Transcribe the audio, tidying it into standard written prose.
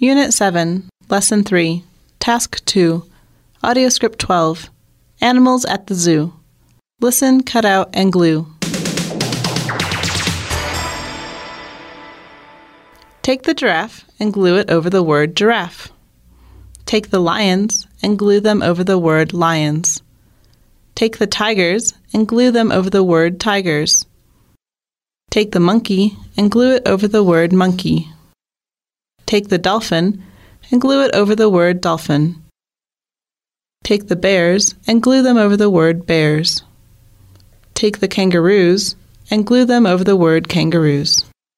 Unit 7, Lesson 3, Task 2, Audioscript 12, Animals at the Zoo. Listen, cut out, and glue. Take the giraffe and glue it over the word giraffe. Take the lions and glue them over the word lions. Take the tigers and glue them over the word tigers. Take the monkey and glue it over the word monkey. Take the dolphin and glue it over the word dolphin. Take the bears and glue them over the word bears. Take the kangaroos and glue them over the word kangaroos.